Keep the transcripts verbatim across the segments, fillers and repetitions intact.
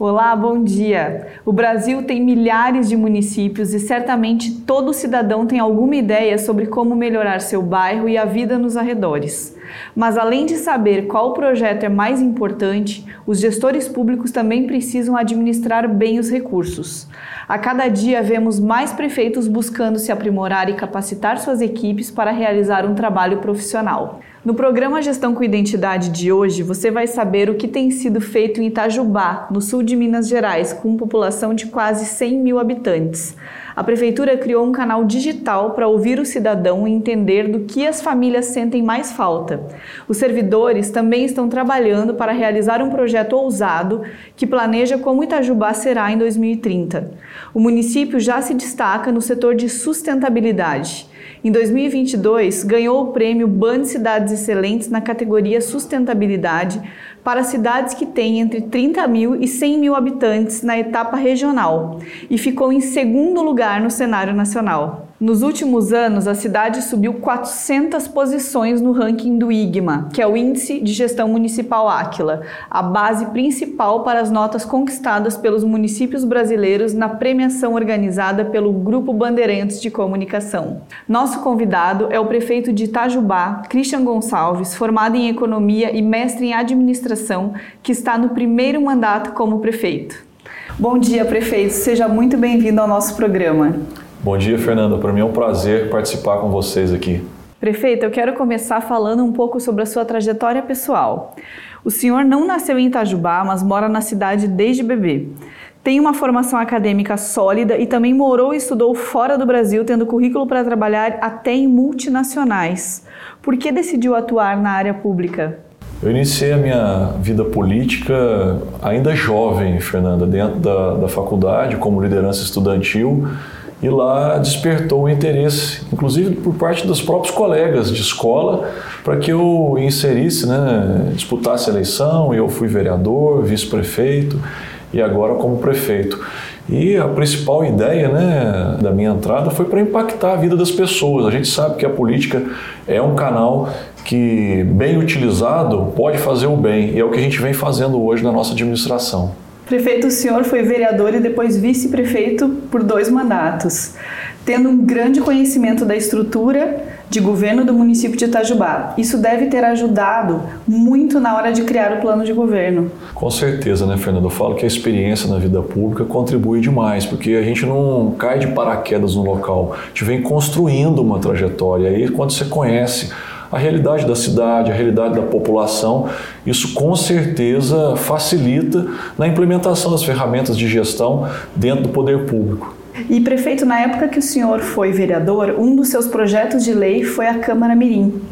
Olá, bom dia! O Brasil tem milhares de municípios e certamente todo cidadão tem alguma ideia sobre como melhorar seu bairro e a vida nos arredores. Mas além de saber qual projeto é mais importante, os gestores públicos também precisam administrar bem os recursos. A cada dia vemos mais prefeitos buscando se aprimorar e capacitar suas equipes para realizar um trabalho profissional. No programa Gestão com Identidade de hoje, você vai saber o que tem sido feito em Itajubá, no sul de Minas Gerais, com população de quase cem mil habitantes. A Prefeitura criou um canal digital para ouvir o cidadão e entender do que as famílias sentem mais falta. Os servidores também estão trabalhando para realizar um projeto ousado que planeja como Itajubá será em dois mil e trinta. O município já se destaca no setor de sustentabilidade. Em dois mil e vinte e dois, ganhou o prêmio Band Cidades Excelentes na categoria Sustentabilidade para cidades que têm entre trinta mil e cem mil habitantes na etapa regional e ficou em segundo lugar no cenário nacional. Nos últimos anos, a cidade subiu quatrocentas posições no ranking do I G M A, que é o Índice de Gestão Municipal Áquila, a base principal para as notas conquistadas pelos municípios brasileiros na premiação organizada pelo Grupo Bandeirantes de Comunicação. Nosso convidado é o prefeito de Itajubá, Christian Gonçalves, formado em Economia e mestre em Administração, que está no primeiro mandato como prefeito. Bom dia, prefeito. Seja muito bem-vindo ao nosso programa. Bom dia, Fernanda. Para mim é um prazer participar com vocês aqui. Prefeito, eu quero começar falando um pouco sobre a sua trajetória pessoal. O senhor não nasceu em Itajubá, mas mora na cidade desde bebê. Tem uma formação acadêmica sólida e também morou e estudou fora do Brasil, tendo currículo para trabalhar até em multinacionais. Por que decidiu atuar na área pública? Eu iniciei a minha vida política ainda jovem, Fernanda, dentro da, da faculdade, como liderança estudantil. E lá despertou o interesse, inclusive por parte dos próprios colegas de escola, para que eu inserisse, né, disputasse a eleição. Eu fui vereador, vice-prefeito e agora como prefeito. E a principal ideia, né, da minha entrada foi para impactar a vida das pessoas. A gente sabe que a política é um canal que, bem utilizado, pode fazer o bem. E é o que a gente vem fazendo hoje na nossa administração. Prefeito, o senhor foi vereador e depois vice-prefeito por dois mandatos, tendo um grande conhecimento da estrutura de governo do município de Itajubá. Isso deve ter ajudado muito na hora de criar o plano de governo. Com certeza, né, Fernando? Eu falo que a experiência na vida pública contribui demais, porque a gente não cai de paraquedas no local, a gente vem construindo uma trajetória. E aí, quando você conhece a realidade da cidade, a realidade da população, isso com certeza facilita na implementação das ferramentas de gestão dentro do poder público. E prefeito, na época que o senhor foi vereador, um dos seus projetos de lei foi a Câmara Mirim,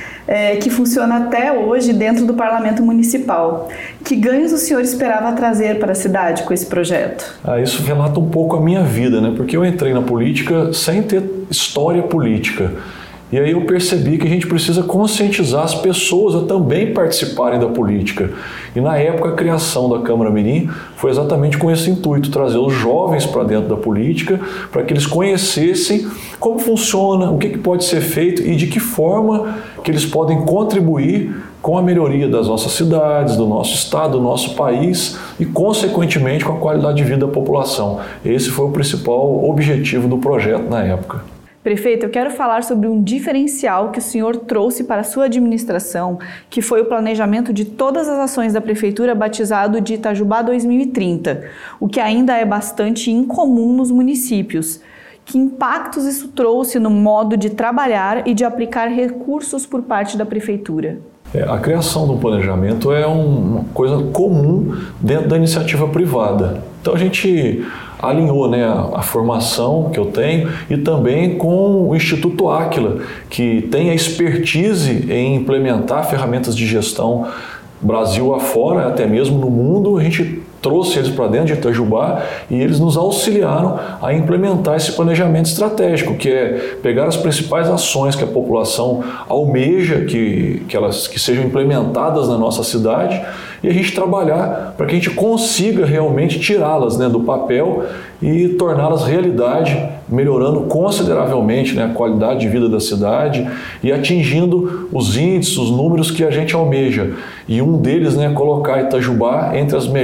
é, que funciona até hoje dentro do Parlamento Municipal. Que ganhos o senhor esperava trazer para a cidade com esse projeto? Ah, isso relata um pouco a minha vida, né? Porque eu entrei na política sem ter história política. E aí eu percebi que a gente precisa conscientizar as pessoas a também participarem da política. E na época a criação da Câmara Mirim foi exatamente com esse intuito, trazer os jovens para dentro da política, para que eles conhecessem como funciona, o que pode ser feito e de que forma que eles podem contribuir com a melhoria das nossas cidades, do nosso estado, do nosso país e, consequentemente, com a qualidade de vida da população. Esse foi o principal objetivo do projeto na época. Prefeito, eu quero falar sobre um diferencial que o senhor trouxe para a sua administração, que foi o planejamento de todas as ações da Prefeitura batizado de Itajubá dois mil e trinta, o que ainda é bastante incomum nos municípios. Que impactos isso trouxe no modo de trabalhar e de aplicar recursos por parte da Prefeitura? É, a criação do planejamento é uma coisa comum dentro da iniciativa privada. Então a gente alinhou, né, a, a formação que eu tenho e também com o Instituto Áquila, que tem a expertise em implementar ferramentas de gestão Brasil afora, até mesmo no mundo. A gente trouxe eles para dentro de Itajubá e eles nos auxiliaram a implementar esse planejamento estratégico, que é pegar as principais ações que a população almeja que, que elas que sejam implementadas na nossa cidade e a gente trabalhar para que a gente consiga realmente tirá-las, né, do papel e torná-las realidade, melhorando consideravelmente, né, a qualidade de vida da cidade e atingindo os índices, os números que a gente almeja. E um deles, né, colocar Itajubá entre as melhores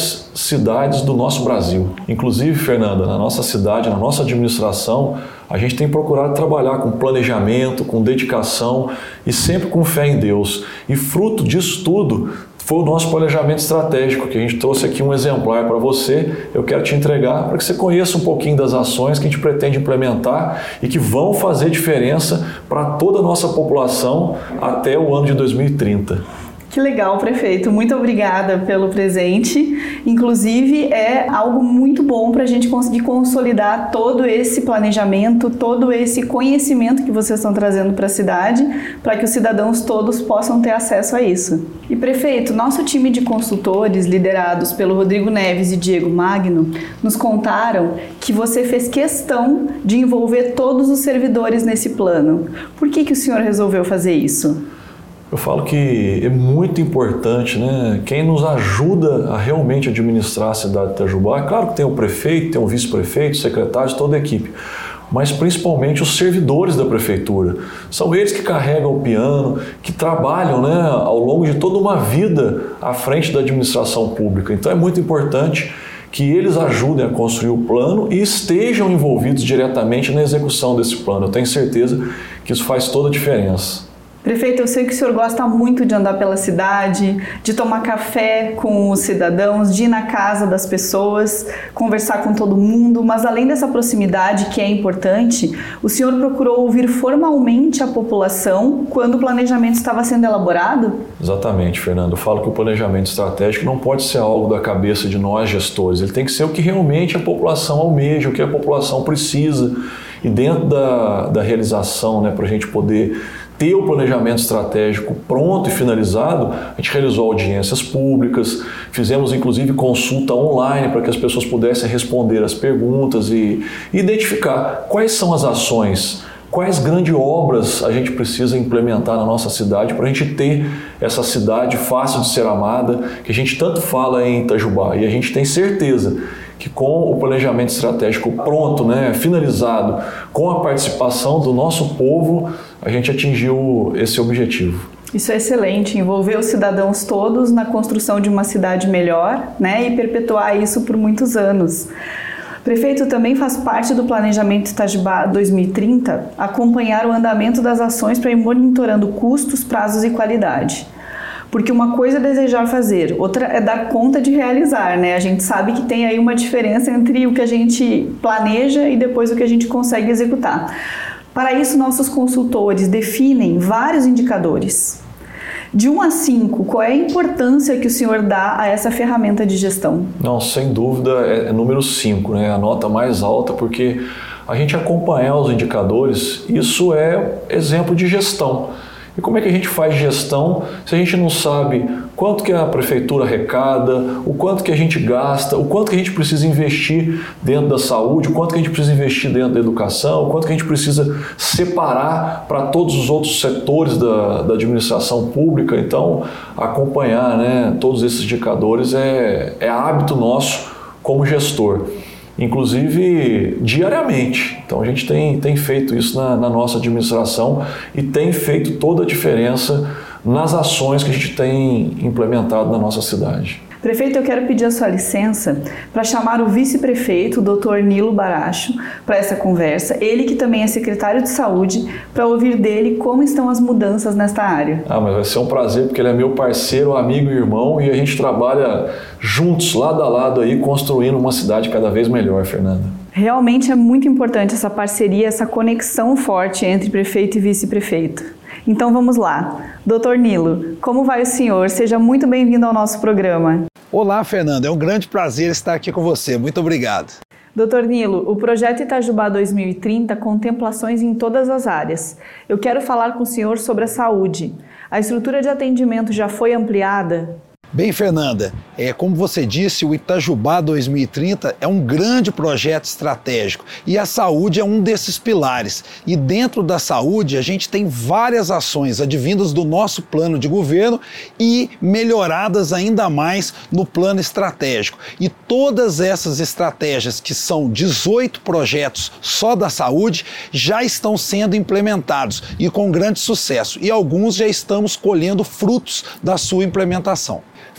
melhores cidades do nosso Brasil. Inclusive, Fernanda, na nossa cidade, na nossa administração, a gente tem procurado trabalhar com planejamento, com dedicação e sempre com fé em Deus. E fruto disso tudo foi o nosso planejamento estratégico, que a gente trouxe aqui um exemplar para você. Eu quero te entregar para que você conheça um pouquinho das ações que a gente pretende implementar e que vão fazer diferença para toda a nossa população até o ano de dois mil e trinta. Que legal, prefeito. Muito obrigada pelo presente. Inclusive, é algo muito bom para a gente conseguir consolidar todo esse planejamento, todo esse conhecimento que vocês estão trazendo para a cidade, para que os cidadãos todos possam ter acesso a isso. E, prefeito, nosso time de consultores, liderados pelo Rodrigo Neves e Diego Magno, nos contaram que você fez questão de envolver todos os servidores nesse plano. Por que que o senhor resolveu fazer isso? Eu falo que é muito importante, né? Quem nos ajuda a realmente administrar a cidade de Itajubá, é claro que tem o prefeito, tem o vice-prefeito, secretários, toda a equipe, mas principalmente os servidores da prefeitura. São eles que carregam o piano, que trabalham, né, ao longo de toda uma vida à frente da administração pública. Então é muito importante que eles ajudem a construir o plano e estejam envolvidos diretamente na execução desse plano. Eu tenho certeza que isso faz toda a diferença. Prefeito, eu sei que o senhor gosta muito de andar pela cidade, de tomar café com os cidadãos, de ir na casa das pessoas, conversar com todo mundo, mas além dessa proximidade que é importante, o senhor procurou ouvir formalmente a população quando o planejamento estava sendo elaborado? Exatamente, Fernando. Eu falo que o planejamento estratégico não pode ser algo da cabeça de nós gestores, ele tem que ser o que realmente a população almeja, o que a população precisa. E dentro da, da realização, né, para a gente poder ter o planejamento estratégico pronto e finalizado, a gente realizou audiências públicas, fizemos inclusive consulta online para que as pessoas pudessem responder as perguntas e identificar quais são as ações, quais grandes obras a gente precisa implementar na nossa cidade para a gente ter essa cidade fácil de ser amada, que a gente tanto fala em Itajubá. E a gente tem certeza que com o planejamento estratégico pronto, né, finalizado, com a participação do nosso povo, a gente atingiu esse objetivo. Isso é excelente, envolver os cidadãos todos na construção de uma cidade melhor, né, e perpetuar isso por muitos anos. Prefeito, também faz parte do planejamento Itajubá dois mil e trinta acompanhar o andamento das ações para ir monitorando custos, prazos e qualidade. Porque uma coisa é desejar fazer, outra é dar conta de realizar, né? A gente sabe que tem aí uma diferença entre o que a gente planeja e depois o que a gente consegue executar. Para isso, nossos consultores definem vários indicadores. De um a cinco, qual é a importância que o senhor dá a essa ferramenta de gestão? Não, sem dúvida é, é número cinco, né? A nota mais alta, porque a gente acompanhar os indicadores, isso é exemplo de gestão. E como é que a gente faz gestão se a gente não sabe quanto que a prefeitura arrecada, o quanto que a gente gasta, o quanto que a gente precisa investir dentro da saúde, o quanto que a gente precisa investir dentro da educação, o quanto que a gente precisa separar para todos os outros setores da, da administração pública. Então, acompanhar, né, todos esses indicadores é, é hábito nosso como gestor. Inclusive diariamente. Então a gente tem, tem feito isso na, na nossa administração e tem feito toda a diferença nas ações que a gente tem implementado na nossa cidade. Prefeito, eu quero pedir a sua licença para chamar o vice-prefeito, o doutor Nilo Baracho, para essa conversa. Ele que também é secretário de saúde, para ouvir dele como estão as mudanças nesta área. Ah, mas vai ser um prazer, porque ele é meu parceiro, amigo e irmão, e a gente trabalha juntos, lado a lado aí, construindo uma cidade cada vez melhor, Fernanda. Realmente é muito importante essa parceria, essa conexão forte entre prefeito e vice-prefeito. Então vamos lá. doutor Nilo, como vai o senhor? Seja muito bem-vindo ao nosso programa. Olá, Fernanda. É um grande prazer estar aqui com você. Muito obrigado. doutor Nilo, o projeto Itajubá dois mil e trinta contempla ações em todas as áreas. Eu quero falar com o senhor sobre a saúde. A estrutura de atendimento já foi ampliada? Bem, Fernanda, é, como você disse, o Itajubá dois mil e trinta é um grande projeto estratégico e a saúde é um desses pilares. E dentro da saúde a gente tem várias ações advindas do nosso plano de governo e melhoradas ainda mais no plano estratégico. E todas essas estratégias, que são dezoito projetos só da saúde, já estão sendo implementados e com grande sucesso. E alguns já estamos colhendo frutos da sua implementação.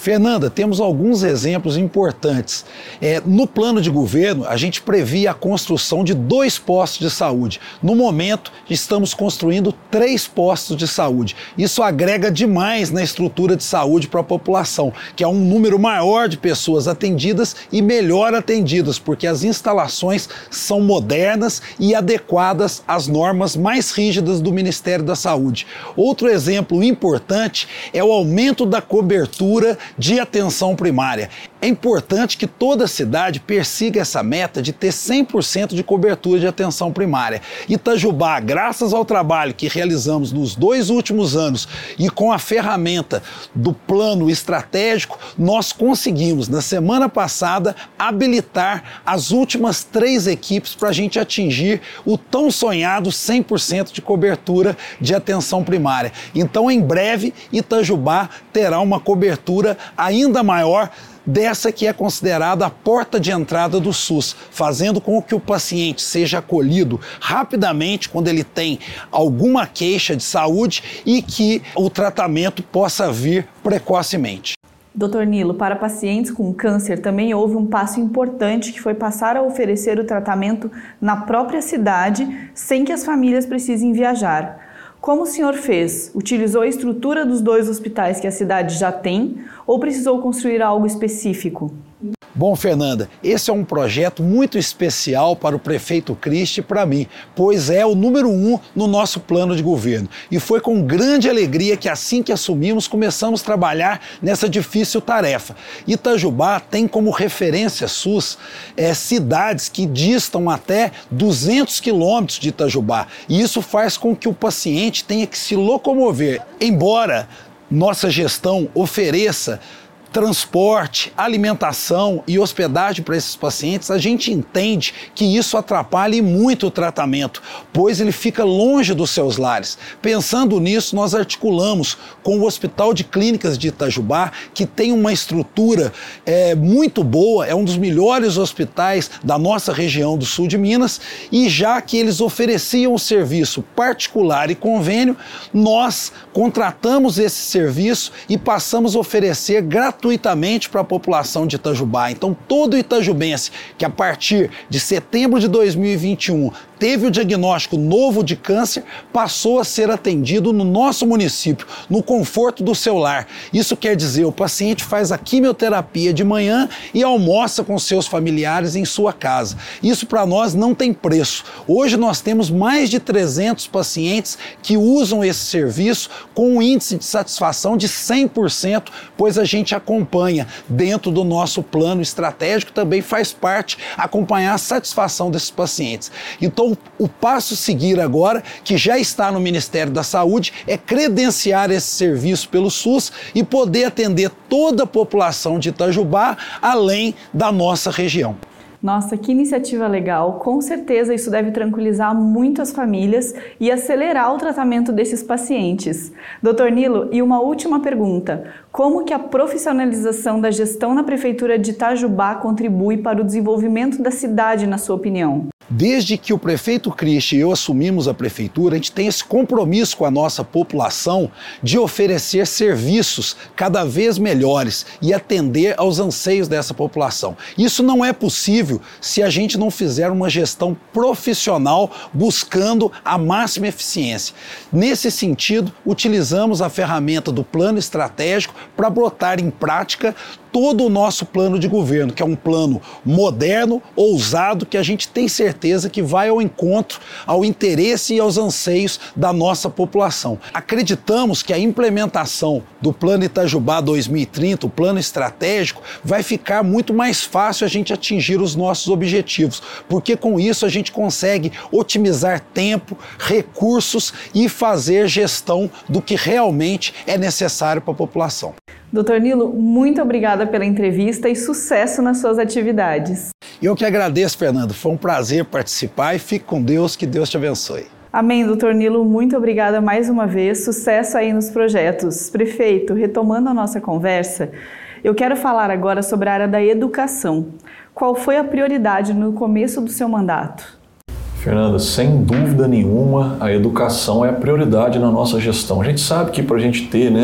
Fernanda, temos alguns exemplos importantes. É, no plano de governo, a gente previa a construção de dois postos de saúde. No momento, estamos construindo três postos de saúde. Isso agrega demais na estrutura de saúde para a população, que é um número maior de pessoas atendidas e melhor atendidas, porque as instalações são modernas e adequadas às normas mais rígidas do Ministério da Saúde. Outro exemplo importante é o aumento da cobertura de atenção primária. É importante que toda cidade persiga essa meta de ter cem por cento de cobertura de atenção primária. Itajubá, graças ao trabalho que realizamos nos dois últimos anos e com a ferramenta do plano estratégico, nós conseguimos, na semana passada, habilitar as últimas três equipes para a gente atingir o tão sonhado cem por cento de cobertura de atenção primária. Então, em breve, Itajubá terá uma cobertura ainda maior dessa que é considerada a porta de entrada do SUS, fazendo com que o paciente seja acolhido rapidamente quando ele tem alguma queixa de saúde e que o tratamento possa vir precocemente. doutor Nilo, para pacientes com câncer também houve um passo importante que foi passar a oferecer o tratamento na própria cidade, sem que as famílias precisem viajar. Como o senhor fez? Utilizou a estrutura dos dois hospitais que a cidade já tem ou precisou construir algo específico? Bom, Fernanda, esse é um projeto muito especial para o prefeito Cristi e para mim, pois é o número um no nosso plano de governo. E foi com grande alegria que assim que assumimos, começamos a trabalhar nessa difícil tarefa. Itajubá tem como referência SUS é, cidades que distam até duzentos quilômetros de Itajubá. E isso faz com que o paciente tenha que se locomover. Embora nossa gestão ofereça transporte, alimentação e hospedagem para esses pacientes, a gente entende que isso atrapalha muito o tratamento, pois ele fica longe dos seus lares. Pensando nisso, nós articulamos com o Hospital de Clínicas de Itajubá, que tem uma estrutura é, muito boa, é um dos melhores hospitais da nossa região do sul de Minas, e já que eles ofereciam o serviço particular e convênio, nós contratamos esse serviço e passamos a oferecer gratuitamente gratuitamente para a população de Itajubá. Então, todo itajubense que a partir de setembro de dois mil e vinte e um teve o diagnóstico novo de câncer, passou a ser atendido no nosso município, no conforto do seu lar. Isso quer dizer, o paciente faz a quimioterapia de manhã e almoça com seus familiares em sua casa. Isso para nós não tem preço. Hoje nós temos mais de trezentos pacientes que usam esse serviço com um índice de satisfação de cem por cento, pois a gente acompanha dentro do nosso plano estratégico, também faz parte acompanhar a satisfação desses pacientes. Então, o passo a seguir agora, que já está no Ministério da Saúde, é credenciar esse serviço pelo SUS e poder atender toda a população de Itajubá, além da nossa região. Nossa, que iniciativa legal! Com certeza isso deve tranquilizar muito as famílias e acelerar o tratamento desses pacientes. doutor Nilo, e uma última pergunta. Como que a profissionalização da gestão na Prefeitura de Itajubá contribui para o desenvolvimento da cidade, na sua opinião? Desde que o prefeito Cristi e eu assumimos a prefeitura, a gente tem esse compromisso com a nossa população de oferecer serviços cada vez melhores e atender aos anseios dessa população. Isso não é possível se a gente não fizer uma gestão profissional buscando a máxima eficiência. Nesse sentido, utilizamos a ferramenta do plano estratégico para botar em prática todo o nosso plano de governo, que é um plano moderno, ousado, que a gente tem certeza que vai ao encontro, ao interesse e aos anseios da nossa população. Acreditamos que a implementação do Plano Itajubá dois mil e trinta, o plano estratégico, vai ficar muito mais fácil a gente atingir os nossos objetivos, porque com isso a gente consegue otimizar tempo, recursos e fazer gestão do que realmente é necessário para a população. doutor Nilo, muito obrigada pela entrevista e sucesso nas suas atividades. Eu que agradeço, Fernando. Foi um prazer participar e fique com Deus, que Deus te abençoe. Amém, doutor Nilo. Muito obrigada mais uma vez. Sucesso aí nos projetos. Prefeito, retomando a nossa conversa, eu quero falar agora sobre a área da educação. Qual foi a prioridade no começo do seu mandato? Fernanda, sem dúvida nenhuma, a educação é a prioridade na nossa gestão. A gente sabe que para a gente ter, né,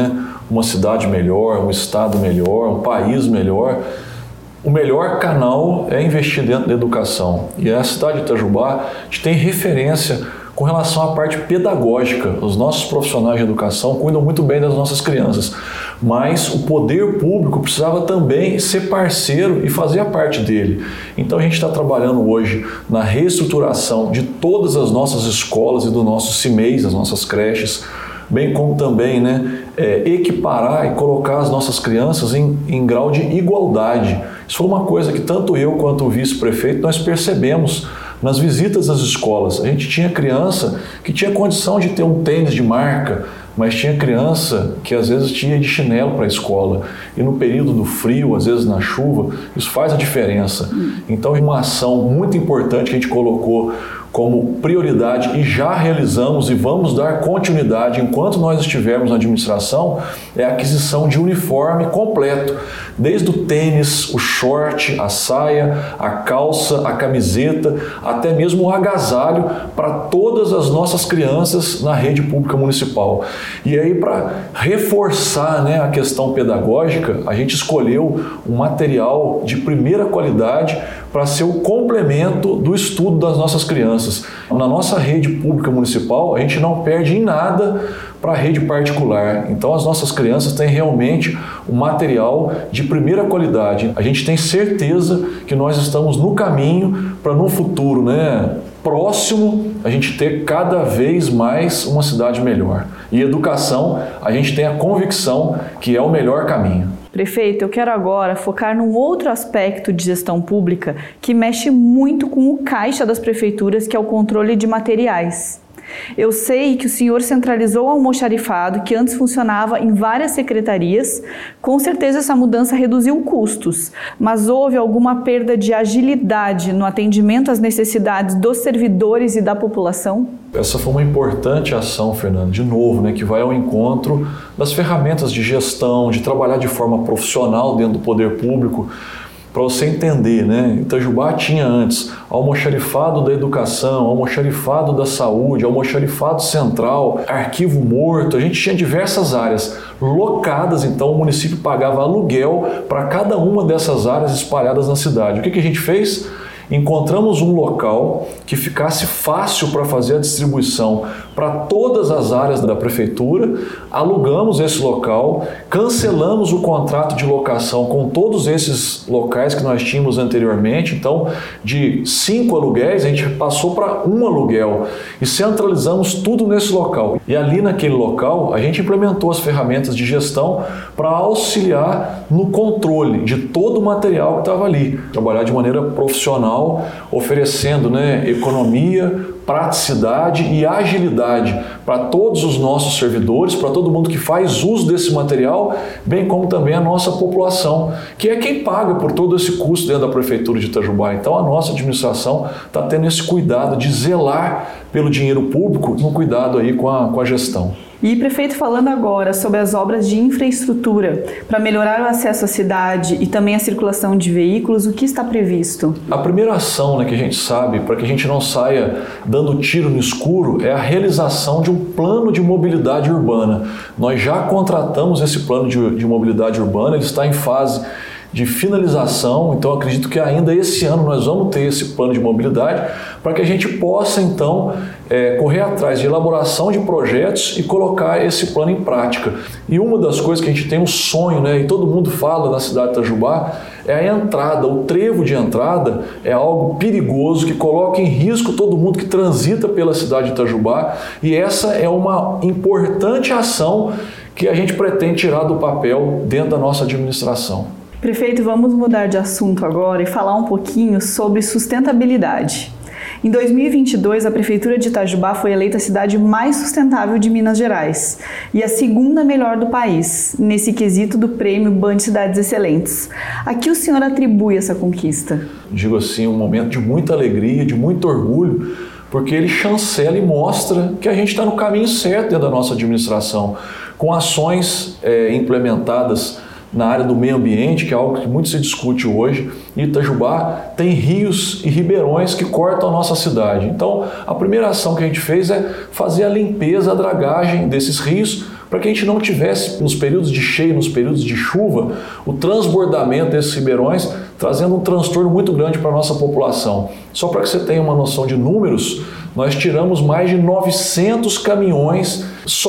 uma cidade melhor, um estado melhor, um país melhor, o melhor canal é investir dentro da educação. E a cidade de Itajubá a gente tem referência com relação à parte pedagógica. Os nossos profissionais de educação cuidam muito bem das nossas crianças, mas o poder público precisava também ser parceiro e fazer a parte dele. Então a gente está trabalhando hoje na reestruturação de todas as nossas escolas e do nosso C I M E I, as nossas creches, bem como também né, é, equiparar e colocar as nossas crianças em, em grau de igualdade. Isso foi uma coisa que tanto eu quanto o vice-prefeito nós percebemos nas visitas às escolas. A gente tinha criança que tinha condição de ter um tênis de marca, mas tinha criança que às vezes tinha de chinelo para a escola. E no período do frio, às vezes na chuva, isso faz a diferença. Então, uma ação muito importante que a gente colocou como prioridade e já realizamos e vamos dar continuidade enquanto nós estivermos na administração é a aquisição de uniforme completo, desde o tênis, o short, a saia, a calça, a camiseta, até mesmo o agasalho para todas as nossas crianças na rede pública municipal. E aí, para reforçar né, a questão pedagógica, a gente escolheu um material de primeira qualidade para ser o complemento do estudo das nossas crianças. Na nossa rede pública municipal, a gente não perde em nada para a rede particular. Então, as nossas crianças têm realmente um material de primeira qualidade. A gente tem certeza que nós estamos no caminho para, no futuro né, próximo, a gente ter cada vez mais uma cidade melhor. E educação, a gente tem a convicção que é o melhor caminho. Prefeito, eu quero agora focar num outro aspecto de gestão pública que mexe muito com o caixa das prefeituras, que é o controle de materiais. Eu sei que o senhor centralizou o almoxarifado, que antes funcionava em várias secretarias. Com certeza essa mudança reduziu custos, mas houve alguma perda de agilidade no atendimento às necessidades dos servidores e da população? Essa foi uma importante ação, Fernando, de novo, né, que vai ao encontro das ferramentas de gestão, de trabalhar de forma profissional dentro do poder público. Para você entender, né? Itajubá tinha antes almoxarifado da educação, almoxarifado da saúde, almoxarifado central, arquivo morto, a gente tinha diversas áreas locadas, então o município pagava aluguel para cada uma dessas áreas espalhadas na cidade. O que que a gente fez? Encontramos um local que ficasse fácil para fazer a distribuição para todas as áreas da prefeitura, alugamos esse local, cancelamos o contrato de locação com todos esses locais que nós tínhamos anteriormente, então de cinco aluguéis a gente passou para um aluguel e centralizamos tudo nesse local. E ali naquele local a gente implementou as ferramentas de gestão para auxiliar no controle de todo o material que estava ali, trabalhar de maneira profissional, oferecendo né, economia, praticidade e agilidade para todos os nossos servidores, para todo mundo que faz uso desse material, bem como também a nossa população, que é quem paga por todo esse custo dentro da Prefeitura de Itajubá. Então a nossa administração está tendo esse cuidado de zelar pelo dinheiro público, um cuidado aí com a, com a gestão. E, prefeito, falando agora sobre as obras de infraestrutura para melhorar o acesso à cidade e também a circulação de veículos, o que está previsto? A primeira ação né, que a gente sabe, para que a gente não saia dando tiro no escuro, é a realização de um plano de mobilidade urbana. Nós já contratamos esse plano de, de mobilidade urbana, ele está em fase de finalização, então acredito que ainda esse ano nós vamos ter esse plano de mobilidade para que a gente possa então é, correr atrás de elaboração de projetos e colocar esse plano em prática. E uma das coisas que a gente tem um sonho, né, e todo mundo fala na cidade de Itajubá, é a entrada, o trevo de entrada é algo perigoso que coloca em risco todo mundo que transita pela cidade de Itajubá, e essa é uma importante ação que a gente pretende tirar do papel dentro da nossa administração. Prefeito, vamos mudar de assunto agora e falar um pouquinho sobre sustentabilidade. Em dois mil e vinte e dois, a Prefeitura de Itajubá foi eleita a cidade mais sustentável de Minas Gerais e a segunda melhor do país, nesse quesito do prêmio Band Cidades Excelentes. A que o senhor atribui essa conquista? Digo assim, um momento de muita alegria, de muito orgulho, porque ele chancela e mostra que a gente está no caminho certo dentro da nossa administração, com ações é, implementadas na área do meio ambiente, que é algo que muito se discute hoje. Itajubá tem rios e ribeirões que cortam a nossa cidade. Então, a primeira ação que a gente fez é fazer a limpeza, a dragagem desses rios, para que a gente não tivesse, nos períodos de cheia, nos períodos de chuva, o transbordamento desses ribeirões, trazendo um transtorno muito grande para a nossa população. Só para que você tenha uma noção de números, nós tiramos mais de novecentos caminhões,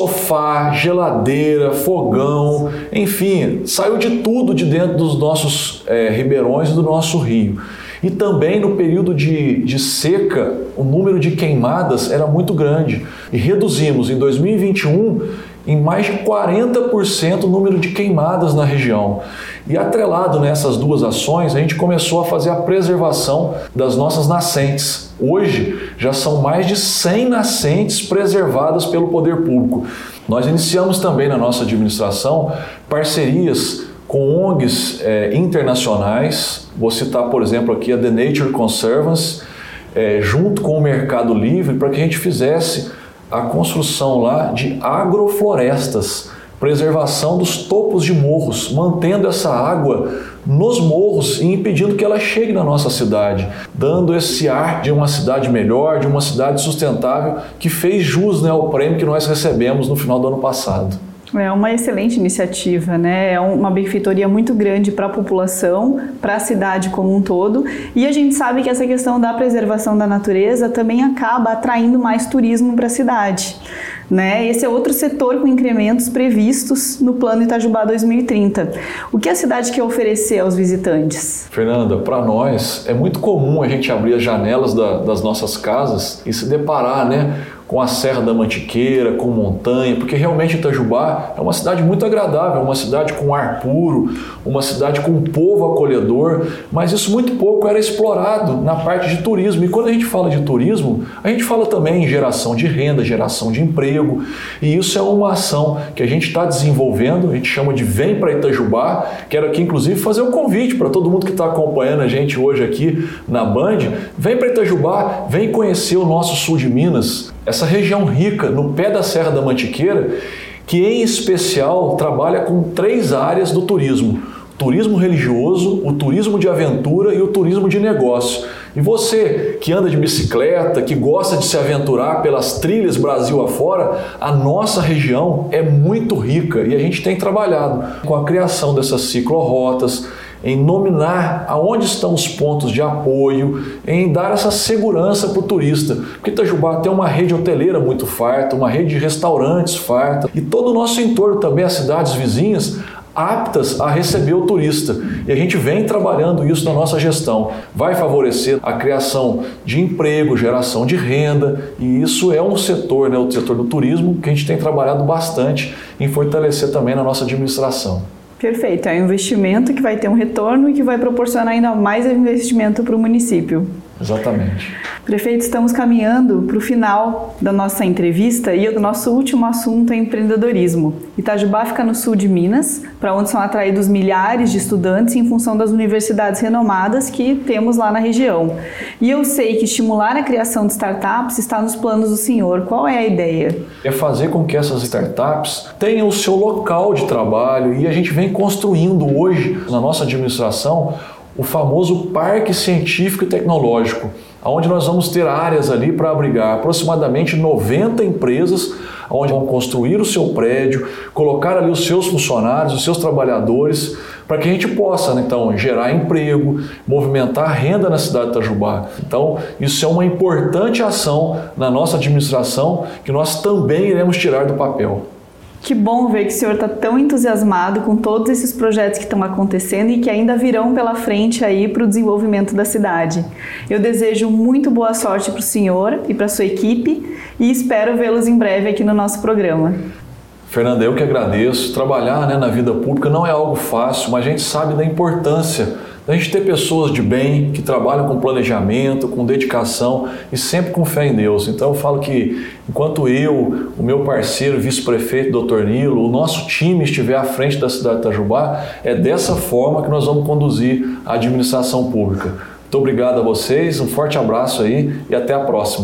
sofá, geladeira, fogão, enfim, saiu de tudo de dentro dos nossos é, ribeirões e do nosso rio. E também no período de, de seca, o número de queimadas era muito grande. E reduzimos em dois mil e vinte e um em mais de quarenta por cento o número de queimadas na região. E atrelado nessas duas ações, a gente começou a fazer a preservação das nossas nascentes. Hoje já são mais de cem nascentes preservadas pelo poder público. Nós iniciamos também na nossa administração parcerias com O N Gs é, internacionais. Vou citar, por exemplo, aqui a The Nature Conservancy, é, junto com o Mercado Livre, para que a gente fizesse a construção lá de agroflorestas, preservação dos topos de morros, mantendo essa água nos morros e impedindo que ela chegue na nossa cidade, dando esse ar de uma cidade melhor, de uma cidade sustentável, que fez jus, né, ao prêmio que nós recebemos no final do ano passado. É uma excelente iniciativa, né? É uma benfeitoria muito grande para a população, para a cidade como um todo. E a gente sabe que essa questão da preservação da natureza também acaba atraindo mais turismo para a cidade, né? Esse é outro setor com incrementos previstos no Plano Itajubá dois mil e trinta. O que a cidade quer oferecer aos visitantes? Fernanda, para nós é muito comum a gente abrir as janelas da, das nossas casas e se deparar, né, com a Serra da Mantiqueira, com montanha, porque realmente Itajubá é uma cidade muito agradável, uma cidade com ar puro, uma cidade com um povo acolhedor, mas isso muito pouco era explorado na parte de turismo. E quando a gente fala de turismo, a gente fala também em geração de renda, geração de emprego, e isso é uma ação que a gente está desenvolvendo, a gente chama de Vem para Itajubá. Quero aqui inclusive fazer um convite para todo mundo que está acompanhando a gente hoje aqui na Band. Vem para Itajubá, vem conhecer o nosso sul de Minas, essa região rica no pé da Serra da Mantiqueira, que em especial trabalha com três áreas do turismo: o turismo religioso, o turismo de aventura e o turismo de negócio. E você que anda de bicicleta, que gosta de se aventurar pelas trilhas Brasil afora, a nossa região é muito rica e a gente tem trabalhado com a criação dessas ciclorotas, em nominar aonde estão os pontos de apoio, em dar essa segurança para o turista. Porque Itajubá tem uma rede hoteleira muito farta, uma rede de restaurantes farta, e todo o nosso entorno também, as cidades vizinhas, aptas a receber o turista. E a gente vem trabalhando isso na nossa gestão. Vai favorecer a criação de emprego, geração de renda, e isso é um setor, né, o setor do turismo, que a gente tem trabalhado bastante em fortalecer também na nossa administração. Perfeito, é um investimento que vai ter um retorno e que vai proporcionar ainda mais investimento para o município. Exatamente. Prefeito, estamos caminhando para o final da nossa entrevista e o nosso último assunto é empreendedorismo. Itajubá fica no sul de Minas, para onde são atraídos milhares de estudantes em função das universidades renomadas que temos lá na região. E eu sei que estimular a criação de startups está nos planos do senhor. Qual é a ideia? É fazer com que essas startups tenham o seu local de trabalho, e a gente vem construindo hoje na nossa administração o famoso Parque Científico e Tecnológico, onde nós vamos ter áreas ali para abrigar aproximadamente noventa empresas, onde vão construir o seu prédio, colocar ali os seus funcionários, os seus trabalhadores, para que a gente possa, então, gerar emprego, movimentar renda na cidade de Itajubá. Então, isso é uma importante ação na nossa administração que nós também iremos tirar do papel. Que bom ver que o senhor está tão entusiasmado com todos esses projetos que estão acontecendo e que ainda virão pela frente aí para o desenvolvimento da cidade. Eu desejo muito boa sorte para o senhor e para a sua equipe e espero vê-los em breve aqui no nosso programa. Fernanda, eu que agradeço. Trabalhar, né, na vida pública não é algo fácil, mas a gente sabe da importância da gente ter pessoas de bem, que trabalham com planejamento, com dedicação e sempre com fé em Deus. Então eu falo que enquanto eu, o meu parceiro, vice-prefeito, doutor Nilo, o nosso time estiver à frente da cidade de Itajubá, é dessa forma que nós vamos conduzir a administração pública. Muito obrigado a vocês, um forte abraço aí e até a próxima.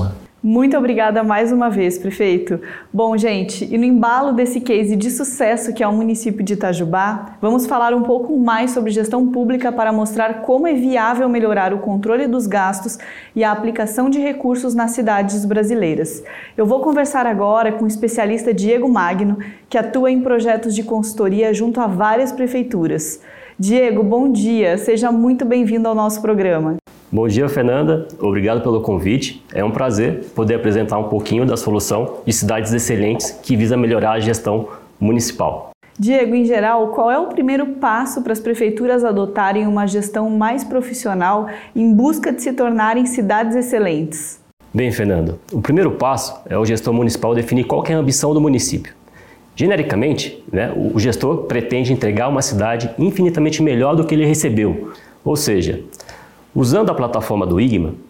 Muito obrigada mais uma vez, prefeito. Bom, gente, e no embalo desse case de sucesso que é o município de Itajubá, vamos falar um pouco mais sobre gestão pública para mostrar como é viável melhorar o controle dos gastos e a aplicação de recursos nas cidades brasileiras. Eu vou conversar agora com o especialista Diego Magno, que atua em projetos de consultoria junto a várias prefeituras. Diego, bom dia, seja muito bem-vindo ao nosso programa. Bom dia, Fernanda. Obrigado pelo convite. É um prazer poder apresentar um pouquinho da solução de cidades excelentes que visa melhorar a gestão municipal. Diego, em geral, qual é o primeiro passo para as prefeituras adotarem uma gestão mais profissional em busca de se tornarem cidades excelentes? Bem, Fernando, o primeiro passo é o gestor municipal definir qual que é a ambição do município. Genericamente, né, o gestor pretende entregar uma cidade infinitamente melhor do que ele recebeu, ou seja, usando a plataforma do I G M A,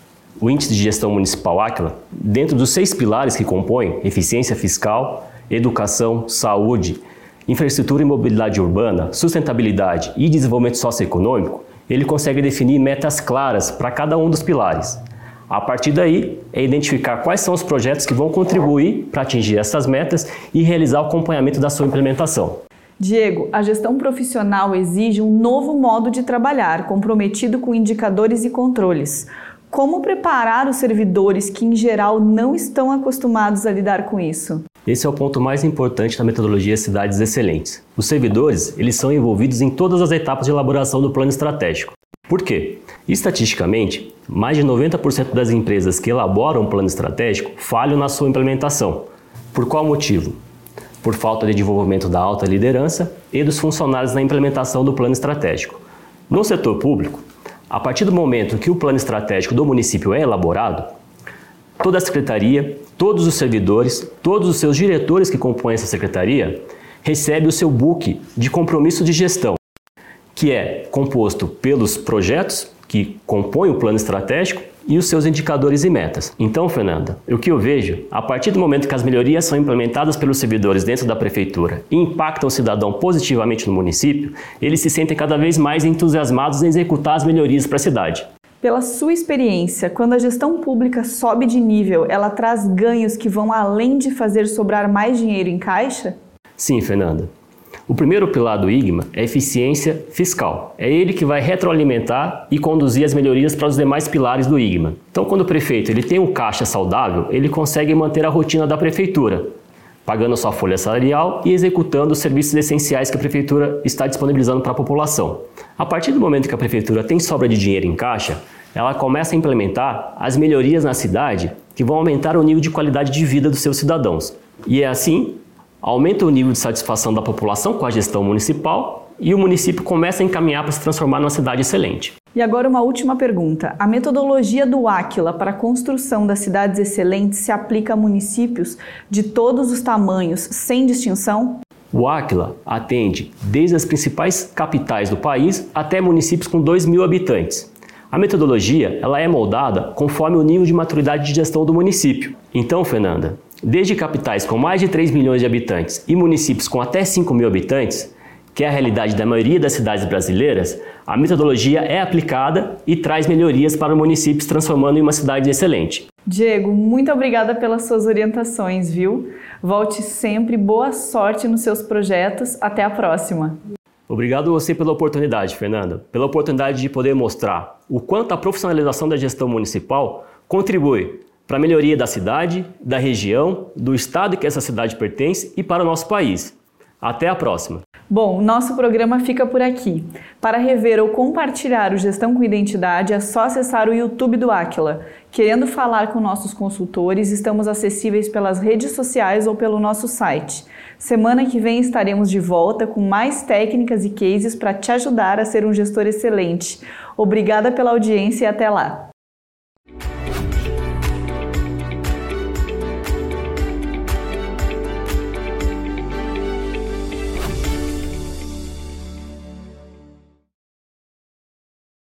o Índice de Gestão Municipal Aquila, dentro dos seis pilares que compõem eficiência fiscal, educação, saúde, infraestrutura e mobilidade urbana, sustentabilidade e desenvolvimento socioeconômico, ele consegue definir metas claras para cada um dos pilares. A partir daí, é identificar quais são os projetos que vão contribuir para atingir essas metas e realizar o acompanhamento da sua implementação. Diego, a gestão profissional exige um novo modo de trabalhar, comprometido com indicadores e controles. Como preparar os servidores que, em geral, não estão acostumados a lidar com isso? Esse é o ponto mais importante da metodologia Cidades Excelentes. Os servidores, eles são envolvidos em todas as etapas de elaboração do plano estratégico. Por quê? Estatisticamente, mais de noventa por cento das empresas que elaboram um plano estratégico falham na sua implementação. Por qual motivo? Por falta de desenvolvimento da alta liderança e dos funcionários na implementação do plano estratégico. No setor público, a partir do momento que o plano estratégico do município é elaborado, toda a secretaria, todos os servidores, todos os seus diretores que compõem essa secretaria, recebem o seu book de compromisso de gestão, que é composto pelos projetos que compõem o plano estratégico e os seus indicadores e metas. Então, Fernanda, o que eu vejo, a partir do momento que as melhorias são implementadas pelos servidores dentro da prefeitura e impactam o cidadão positivamente no município, eles se sentem cada vez mais entusiasmados em executar as melhorias para a cidade. Pela sua experiência, quando a gestão pública sobe de nível, ela traz ganhos que vão além de fazer sobrar mais dinheiro em caixa? Sim, Fernanda. O primeiro pilar do I G M A é a eficiência fiscal. É ele que vai retroalimentar e conduzir as melhorias para os demais pilares do I G M A. Então, quando o prefeito ele tem um caixa saudável, ele consegue manter a rotina da prefeitura, pagando a sua folha salarial e executando os serviços essenciais que a prefeitura está disponibilizando para a população. A partir do momento que a prefeitura tem sobra de dinheiro em caixa, ela começa a implementar as melhorias na cidade que vão aumentar o nível de qualidade de vida dos seus cidadãos. E é assim, aumenta o nível de satisfação da população com a gestão municipal e o município começa a encaminhar para se transformar numa cidade excelente. E agora uma última pergunta. A metodologia do Aquila para a construção das cidades excelentes se aplica a municípios de todos os tamanhos, sem distinção? O Aquila atende desde as principais capitais do país até municípios com dois mil habitantes. A metodologia ela é moldada conforme o nível de maturidade de gestão do município. Então, Fernanda, desde capitais com mais de três milhões de habitantes e municípios com até cinco mil habitantes, que é a realidade da maioria das cidades brasileiras, a metodologia é aplicada e traz melhorias para o município, se transformando em uma cidade excelente. Diego, muito obrigada pelas suas orientações, viu? Volte sempre, boa sorte nos seus projetos. Até a próxima. Obrigado a você pela oportunidade, Fernanda, pela oportunidade de poder mostrar o quanto a profissionalização da gestão municipal contribui para a melhoria da cidade, da região, do estado que essa cidade pertence e para o nosso país. Até a próxima! Bom, nosso programa fica por aqui. Para rever ou compartilhar o Gestão com Identidade, é só acessar o YouTube do Aquila. Querendo falar com nossos consultores, estamos acessíveis pelas redes sociais ou pelo nosso site. Semana que vem estaremos de volta com mais técnicas e cases para te ajudar a ser um gestor excelente. Obrigada pela audiência e até lá!